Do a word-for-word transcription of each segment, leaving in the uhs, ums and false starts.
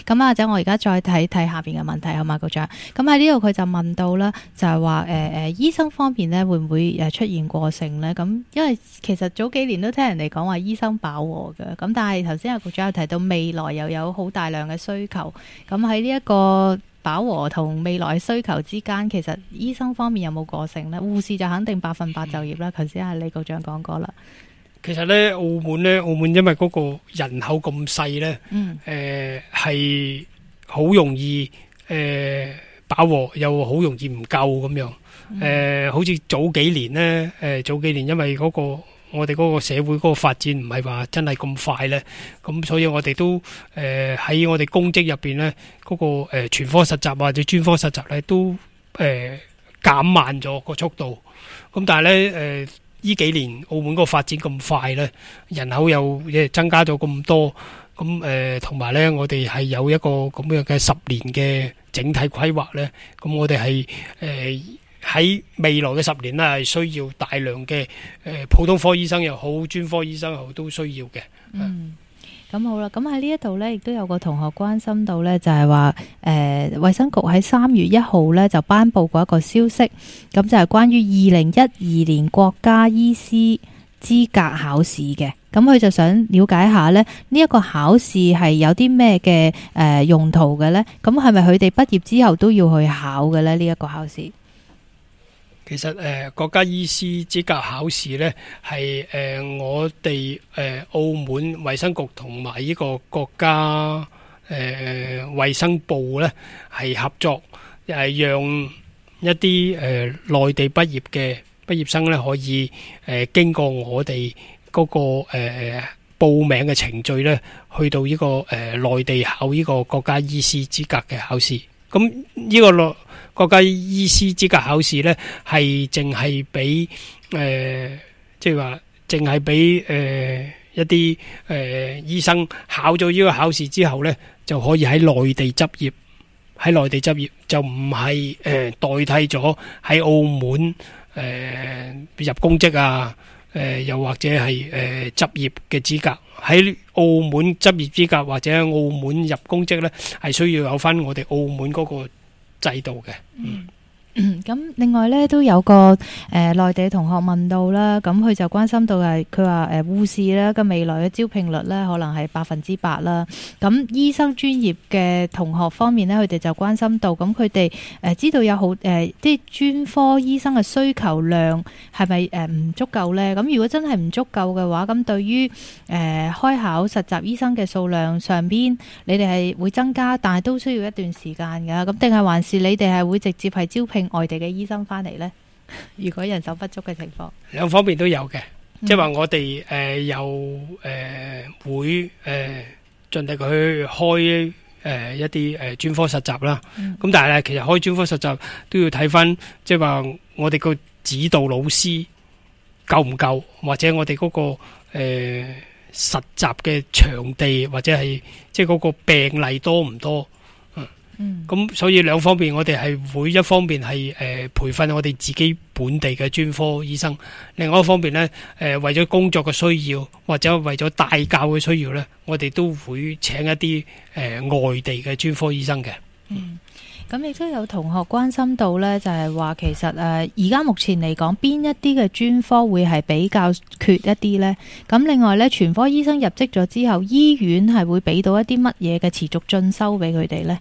咁或者我而家再睇睇下邊嘅問題，好嘛，局長？咁喺呢度佢就問到啦，就係話誒誒醫生方面咧會唔會誒出現過剩咧？咁因為其實早幾年都聽人哋講話醫生飽和嘅，咁但係頭先阿局長有提到未來又有好大量嘅需求，咁喺呢一個飽和同未來需求之間，其實醫生方面有冇過剩呢？護士就肯定百分百就業啦。頭先係李局長講過啦。 其實咧，澳門咧，澳門因為嗰個人口咁細咧，誒係好容易誒飽和，又好容易唔夠咁樣。誒，好似早幾年咧，誒早幾年因為嗰個我哋嗰個社會嗰個發展唔係話真係咁快咧，咁所以我哋都誒喺我哋公職入邊咧，嗰個誒全科實習或者專科實習咧都誒減慢咗個速度。咁但係咧誒呢幾年澳門嗰個發展咁快咧，人口又誒增加咗咁多，咁誒同埋咧我哋係有一個咁樣嘅十年嘅整體規劃咧，咁我哋係誒。喺未來嘅十年咧，係需要大量嘅誒、呃、普通科醫生又好，專科醫生又好，都需要嘅。 嗯，咁好啦，咁喺呢一度呢，亦都有個同學關心到呢，就係話誒，衛生局喺三月一號呢就頒布過一個消息，咁就係關於二零一二年國家醫師資格考試嘅。咁佢就想了解下呢，呢、這、一個考試係有啲咩嘅誒用途嘅呢？咁係咪佢哋畢業之後都要去考嘅呢？呢、這、一個考試？ 其實誒、呃、國家醫師資格考試呢，係誒、呃、我哋誒、呃、澳門衛生局同埋呢個國家誒衛生部呢係合作，係、呃、讓一啲誒、呃、內地畢業嘅畢業生呢可以誒、呃、經過我哋嗰、那個誒、呃、報名嘅程序呢，去到呢、這個誒、呃、內地考呢個國家醫師資格嘅考試。咁呢個內國家醫師資格考試咧，係淨係俾誒，即係話淨係俾誒一啲誒、呃、醫生考咗呢個考試之後咧，就可以喺內地執業，喺內地執業就唔係誒代替咗喺澳門誒、呃、入公職啊，誒、呃、又或者係誒執業嘅資格。喺澳門執業資格或者澳門入公職咧，係需要有翻我哋澳門嗰個制度嘅。嗯。 咁另外咧都有個誒內地同學問到啦，咁佢就關心到係佢話誒護士咧嘅未來嘅招聘率咧可能係百分之百啦。咁醫生專業嘅同學方面咧，佢哋就關心到，咁佢哋誒知道有好誒啲專科醫生嘅需求量係咪誒唔足夠咧？咁如果真係唔足夠嘅話，咁對於誒開考實習醫生嘅數量上邊，你哋係會增加，但係都需要一段時間噶。咁定係還是你哋係會直接係招聘外地嘅醫生翻嚟呢？如果人手不足嘅情況，兩方面都有嘅，即係話我哋誒有誒會誒盡力去開誒一啲誒專科實習啦。咁但係咧，其實開專科實習都要睇翻，即係話我哋個指導老師夠唔夠，或者我哋嗰個誒實習嘅場地或者係即係嗰個病例多唔多。嗯，咁所以兩方面，我哋係會一方面係誒、呃、培訓我哋自己本地嘅專科醫生，另外一方面呢，誒、呃、為咗工作嘅需要或者為咗帶教嘅需要呢，我哋都會請一啲誒、呃、外地嘅專科醫生嘅。 嗯，咁亦都有同學關心到呢，就係話其實誒而家目前嚟講，邊一啲嘅專科會係比較缺一啲呢？咁另外呢，全科醫生入職咗之後，醫院係會俾到一啲乜嘢嘅持續進修俾佢哋呢？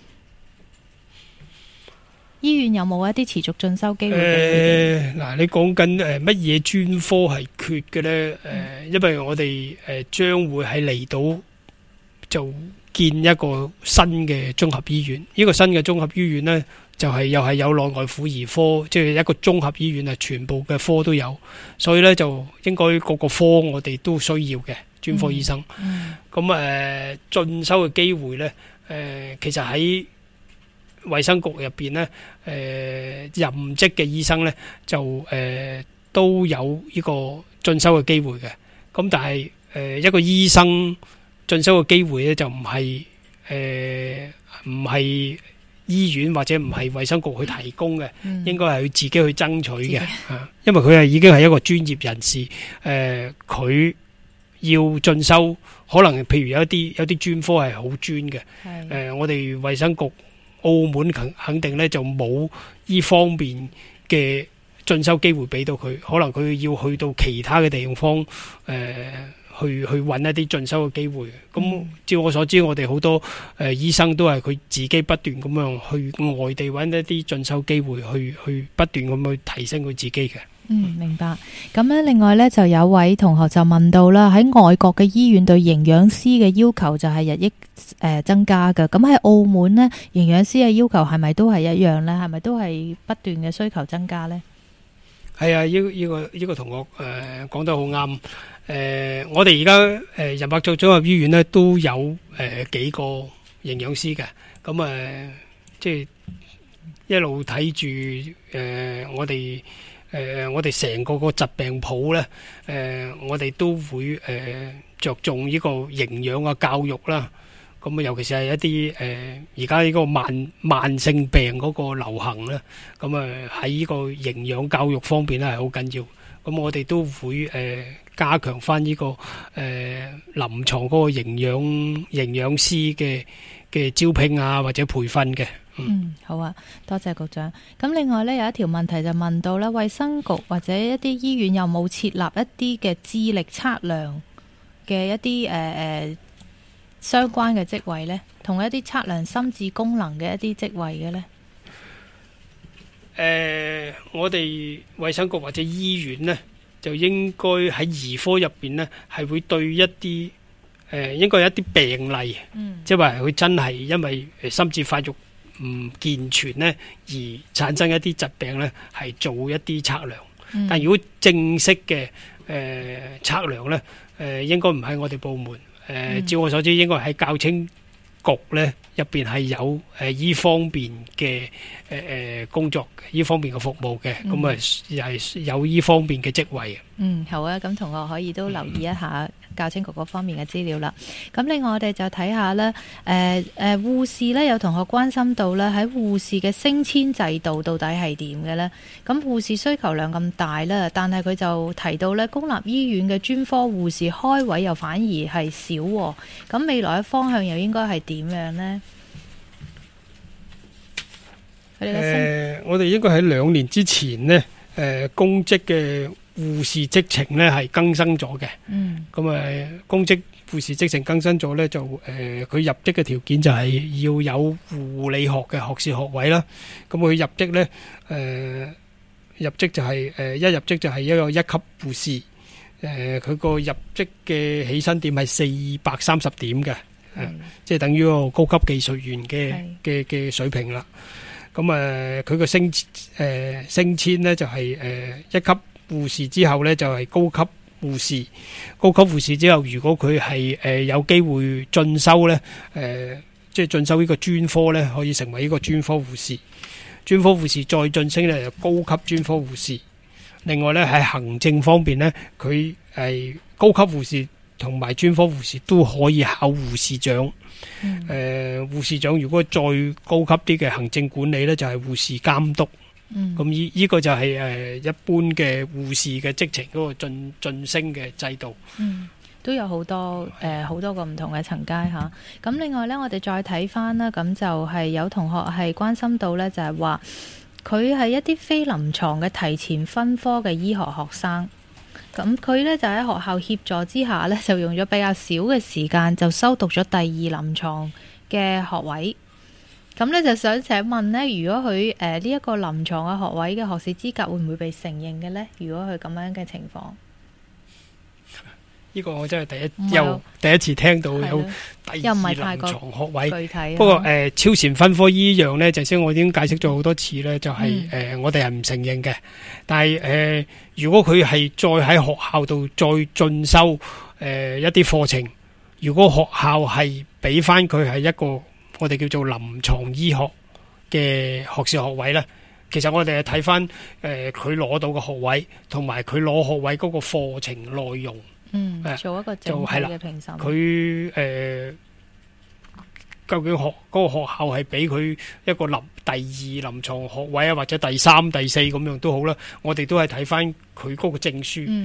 醫院有冇一啲持續進修機會？ 誒，嗱，你講緊誒乜嘢專科係缺嘅咧？誒，因為我哋誒將會喺離島就建一個新嘅綜合醫院。呢個新嘅綜合醫院咧，就係又係有內外婦兒科，即係一個綜合醫院啊，全部嘅科都有。所以咧，就應該各個科我哋都需要嘅專科醫生。咁誒進修嘅機會咧，誒其實喺衛生局入邊咧，誒、呃、任職嘅醫生咧就誒、呃、都有呢個進修嘅機會嘅。咁但係誒、呃、一個醫生進修嘅機會咧就唔係誒唔係醫院或者唔係衛生局去提供嘅，嗯、應該係佢自己去爭取嘅。啊，因為佢係已經係一個專業人士，誒、呃、佢要進修可能譬如有一啲有啲專科係好專嘅，誒、 係呃、我哋衛生局澳門肯肯定咧就冇呢方面嘅進修機會俾到佢，可能佢要去到其他嘅地方誒。呃去去揾一啲進修嘅機會，咁、嗯、照我所知，我哋好多誒、呃、醫生都係佢自己不斷咁樣去外地揾一啲進修機會，去去不斷咁去提升佢自己嘅。 嗯，明白。咁咧，另外咧就有位同學就問到啦，喺外國嘅醫院對營養師嘅要求就係日益誒、呃、增加嘅，咁喺澳門呢，營養師嘅要求係咪都係一樣咧？係咪都係不斷嘅需求增加咧？ 係啊，呢、呢、呢個呢、呢個同學誒講得好啱。誒、呃，我哋而家誒仁伯爵綜合醫院咧都有誒、呃、幾個營養師嘅，咁誒、呃、即係一路睇住誒我哋誒、呃、我哋成個個疾病譜咧，誒、呃、我哋都會誒、呃、着重呢個營養嘅教育啦。咁啊，尤其是係一啲誒而家呢個慢慢性病嗰個流行咧，咁啊喺呢個營養教育方面咧係好緊要。咁我哋都會誒、呃、加強翻呢、這個誒、呃、臨床嗰個營養營養師嘅嘅招聘啊，或者培訓嘅。嗯， 嗯，好啊，多謝局長。咁另外呢，有一條問題就問到咧，衛生局或者一啲醫院有冇設立一啲嘅智力測量嘅一啲誒誒相關嘅職位呢？同一啲測量心智功能嘅一啲職位嘅呢？ 誒、呃，我哋衛生局或者醫院呢，就應該喺兒科入邊呢，係會對一啲誒、呃，應該有一啲病例，嗯、即係話佢真係因為心智發育唔健全呢，而產生一啲疾病呢，係做一啲測量。嗯、但如果正式嘅誒測量呢，誒、呃、應該唔喺我哋部門。誒、呃，嗯、照我所知，應該喺教青局呢入邊係有誒依方面嘅誒誒工作，依方面嘅服務嘅，咁啊又係有依方面嘅職位。 嗯，好啊，咁同學可以都留意一下教青局嗰方面嘅資料啦。咁、嗯、另外我哋就睇下咧，誒、呃、誒護士咧有同學關心到咧，喺護士嘅升遷制度到底係點嘅咧？咁護士需求量咁大啦，但係佢就提到咧，公立醫院嘅專科護士開位又反而係少，咁未來嘅方向又應該係點樣呢？ 誒、呃，我哋應該喺兩年之前呢，誒、呃、公職嘅護士職程呢係更新咗嘅。嗯。咁誒、呃，公職護士職程更新咗呢，就誒佢、呃、入職嘅條件就係要有護理學嘅學士學位啦。咁佢入職呢，誒、呃、入職就係、是、誒、呃、一入職就係一個一級護士。誒、呃，佢個入職嘅起薪點係四百三十點嘅，誒、呃，即係等於個高級技術員嘅嘅嘅水平啦。咁誒，佢個升誒升遷咧就係誒一級護士之後咧就係高級護士，高級護士之後如果佢係誒有機會進修咧，誒即係進修呢個專科咧，可以成為呢個專科護士。專科護士再晉升咧就高級專科護士。另外咧喺行政方面咧，佢係高級護士同埋專科護士都可以考護士長。誒、呃，護士長如果再高級啲嘅行政管理呢，就係、是、護士監督。咁呢呢個就係、是、誒、呃、一般嘅護士嘅職程嗰個晉晉升嘅制度。嗯， 都有好多誒好、呃、多個唔同嘅層階吓。咁另外呢，我哋再睇翻啦，咁就係有同學係關心到呢，就係話佢係一啲非臨床嘅提前分科嘅醫學學生。咁佢呢就喺學校協助之下呢，就用咗比較少嘅時間就修讀咗第二臨床嘅學位。咁呢就想請問呢，如果佢誒呢一個臨床嘅學位嘅學士資格會唔會被承認嘅呢？如果佢咁樣嘅情況， 呢個我真係第一又有第一次聽到有第二臨床學位。 具體不過誒、呃、超前分科醫樣呢，就先我已經解釋咗好多次呢，就係、是、誒、嗯呃、我哋係唔承認嘅。但係誒、呃、如果佢係再喺學校度再進修誒、呃、一啲課程，如果學校係俾翻佢係一個我哋叫做臨床醫學嘅學士學位呢，其實我哋係睇翻誒佢攞到嘅學位同埋佢攞學位嗰個課程內容。 嗯，做一個整體嘅評審。 佢誒、呃，究竟學嗰、那個學校係俾佢一個臨第二臨床學位啊，或者第三、第四咁樣都好啦。我哋都係睇翻佢嗰個證書，嗰、嗯、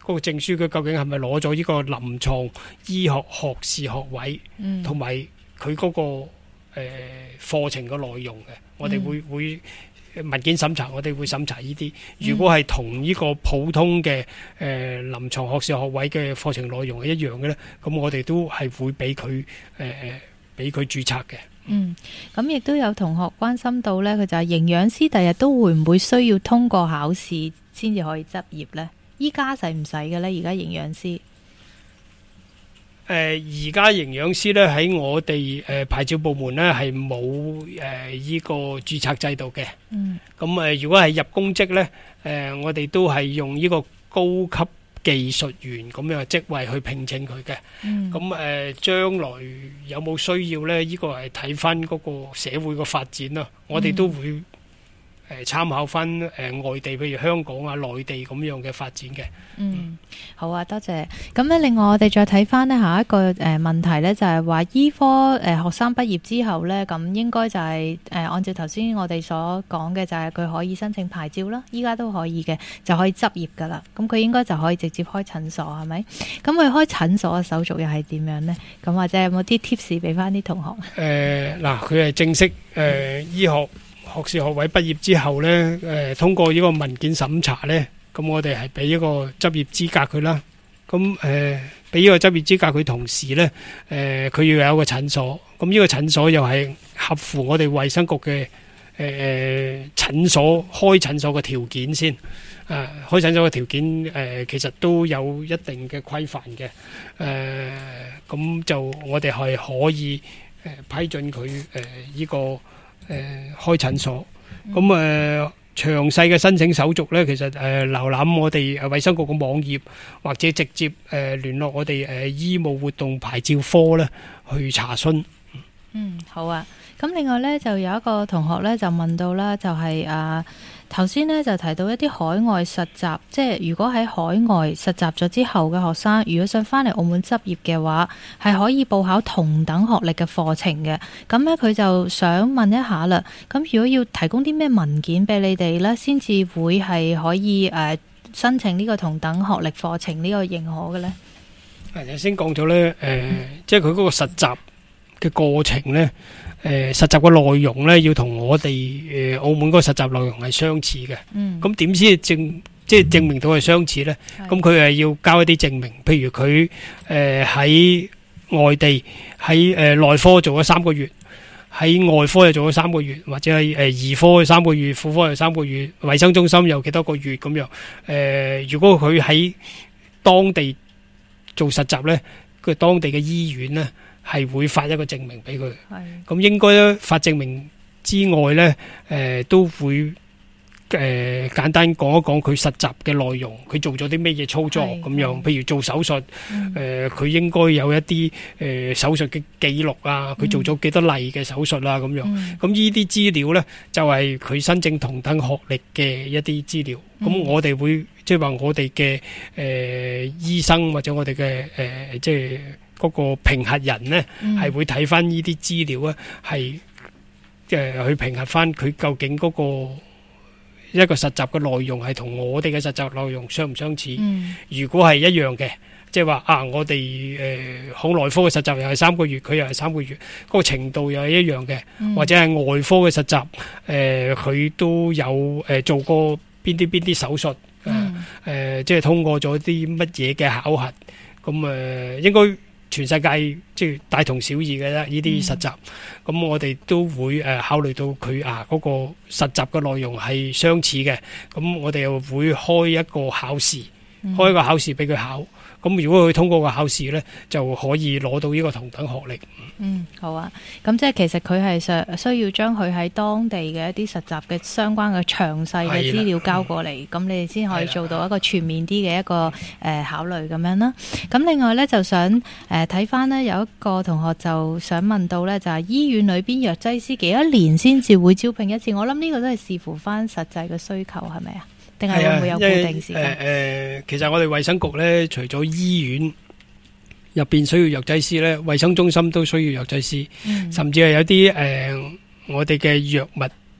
嗰個證書，佢究竟係咪攞咗呢個臨床醫學學士學位，同埋佢嗰個誒課程嘅內容嘅，我哋會會文件審查，我哋會審查呢啲。如果係同呢個普通嘅誒臨床學士學位嘅課程內容係一樣嘅咧，咁我哋都係會俾佢誒誒俾佢註冊嘅。 嗯，咁亦都有同學關心到咧，佢就係營養師第日都會唔會需要通過考試先至可以執業咧？依家使唔使嘅咧？而家營養師？ 誒而家營養師咧喺我哋誒牌照部門咧係冇誒依個註冊制度嘅。嗯。咁誒，如果係入公職咧，誒我哋都係用呢個高級技術員咁樣嘅職位去聘請佢嘅。嗯。咁誒，將來有冇需要咧？依個係睇翻嗰個社會嘅發展啦。我哋都會誒參考翻誒外地，譬如香港啊、內地咁樣嘅發展嘅。 嗯，好啊，多謝。咁咧，另外我哋再睇翻呢下一個誒問題咧，就係話醫科誒學生畢業之後咧，咁應該就係誒按照頭先我哋所講嘅，就係佢可以申請牌照啦，依家都可以嘅，就可以執業噶啦。咁佢應該就可以直接開診所，係咪？咁佢開診所嘅手續又係點樣呢？咁或者有冇啲 tips 俾翻啲同學？誒嗱，佢係正式誒醫學學士學位畢業之後咧，誒通過呢個文件審查咧。咁我哋係俾一個執業資格佢啦，咁誒俾呢個執業資格佢，同時咧誒佢要有一個診所，咁呢個診所又係合乎我哋衛生局嘅誒診所開診所嘅條件先，誒、呃、開診所嘅條件誒、呃、其實都有一定嘅規範嘅，誒、呃、咁就我哋係可以誒、呃、批准佢誒呢個誒、呃、開診所，咁誒。呃詳細嘅申請手續咧，其實誒瀏覽我哋誒衛生局嘅網頁，或者直接誒聯絡我哋誒醫務活動牌照科咧去查詢。嗯，好啊。咁另外咧就有一個同學咧就問到啦，就係啊頭先咧就提到一啲海外實習，即係如果喺海外實習咗之後嘅學生，如果想翻嚟澳門執業嘅話，係可以報考同等學歷嘅課程嘅。咁咧佢就想問一下啦，咁如果要提供啲咩文件俾你哋咧，先至會係可以誒、呃、申請呢個同等學歷課程呢個認可嘅咧？頭先講咗咧，誒、呃嗯、即係佢嗰個實習嘅過程咧。誒、呃、實習嘅內容咧，要同我哋誒、呃、澳門嗰個實習內容係相似嘅。嗯。咁點先證即係證明到係相似咧？咁佢係要交一啲證明，譬如佢誒喺外地喺誒、呃、內科做咗三個月，喺外科又做咗三個月，或者係誒兒科有三個月，婦科有三個月，衛生中心有幾多個月咁樣。誒、呃，如果佢喺當地做實習咧，佢當地嘅醫院咧，係會發一個證明俾佢，咁應該咧發證明之外咧，誒、呃、都會誒、呃、簡單講一講佢實習嘅內容，佢做咗啲咩嘢操作咁樣，譬如做手術，誒、呃、佢應該有一啲誒、呃、手術嘅記錄啊，佢做咗幾多例嘅手術啊咁樣，咁呢啲資料咧就係、是、佢申請同等學歷嘅一啲資料，咁、嗯、我哋會即係話我哋嘅誒醫生或者我哋嘅誒即係。嗰個評核人呢，係會睇翻呢啲資料咧，係誒去評核翻佢究竟嗰個一個實習嘅內容係同我哋嘅實習內容相唔相似？嗯、如果係一樣嘅，即係話啊，我哋誒好內科嘅實習又係三個月，佢又係三個月，嗰個程度又係一樣嘅，嗯、或者係外科嘅實習，誒、呃、佢都有誒、呃、做過邊啲邊啲手術，誒、嗯呃呃、即係通過咗啲乜嘢嘅考核，咁誒、呃、應該。全世界即係大同小異嘅啫，呢啲實習，咁、嗯、我哋都會誒、呃、考慮到佢啊嗰、那個實習嘅內容係相似嘅，咁我哋又會開一個考試，嗯、開一個考試俾佢考。咁如果佢通過個考試呢，就可以攞到呢個同等學歷。嗯，好啊。咁即係其實佢係需需要將佢喺當地嘅一啲實習嘅相關嘅詳細嘅資料交過嚟，咁、嗯、你哋先可以做到一個全面啲嘅一個誒、呃、考慮咁樣啦。咁另外呢，就想誒睇翻呢，有一個同學就想問到呢，就係、是、醫院裏邊藥劑師幾多年先至會招聘一次？我諗呢個都係視乎翻實際嘅需求，係咪啊？定係會唔會有固定時間？誒、呃、其實我哋衛生局咧，除咗醫院入邊需要藥劑師咧，衛生中心都需要藥劑師，嗯、甚至係有啲誒、呃、我哋嘅藥物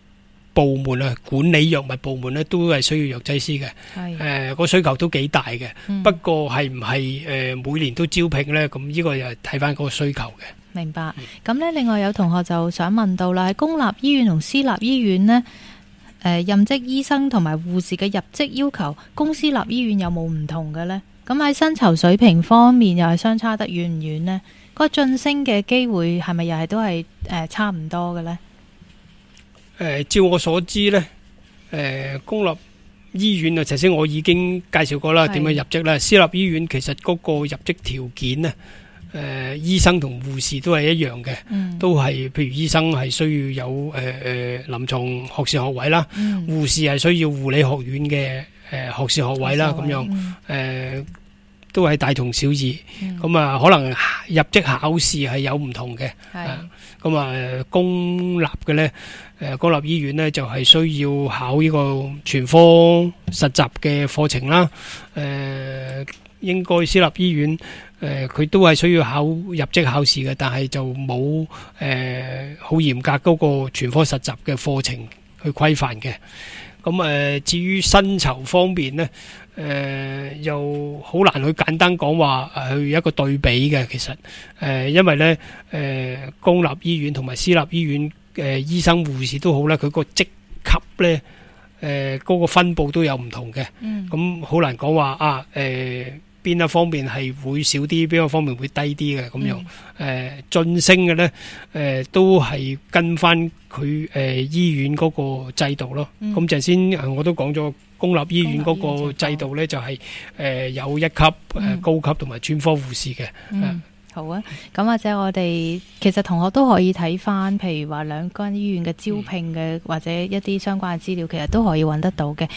部門啊，管理藥物部門咧，都係需要藥劑師嘅。 係誒，個需求都幾大嘅。 嗯不過係唔係誒每年都招聘咧？咁呢個又係睇翻嗰個需求嘅。 明白。咁咧，另外有同學就想問到啦，喺公立醫院同私立醫院呢，誒任職醫生同埋護士嘅入職要求，公私立醫院有冇唔同嘅呢？咁喺薪酬水平方面又係相差得遠唔遠呢？個晉升嘅機會係咪又係都係誒差唔多嘅呢？ 誒，照我所知咧，誒公立醫院啊，頭先我已經介紹過啦，點樣入職啦。私立醫院其實嗰個入職條件咧，誒醫生同護士都係一樣嘅，都係譬如醫生係需要有誒誒臨床學士學位啦，護士係需要護理學院嘅誒學士學位啦，咁樣誒都係大同小異。咁啊，可能入職考試係有唔同嘅。咁啊，公立嘅咧，誒公立醫院咧就係需要考呢個全科實習嘅課程啦。誒應該私立醫院誒佢都係需要考入職考試嘅，但係就冇誒好嚴格嗰個全科實習嘅課程去規範嘅。咁誒至於薪酬方面咧，誒又好難去簡單講話誒去一個對比嘅。其實誒因為咧誒公立醫院同埋私立醫院誒醫生護士都好啦，佢個職級咧誒嗰個分佈都有唔同嘅。咁好難講話啊誒邊一方面係會少啲，邊一方面會低啲嘅咁樣。誒晉升嘅咧誒都係跟翻佢誒醫院嗰個制度咯。咁陣先我都講咗。公立醫院嗰個制度咧就係誒有一級誒高級同埋專科護士嘅。 嗯，好啊。咁或者我哋其實同學都可以睇翻，譬如話兩間醫院嘅招聘嘅或者一啲相關嘅資料，其實都可以揾得到嘅。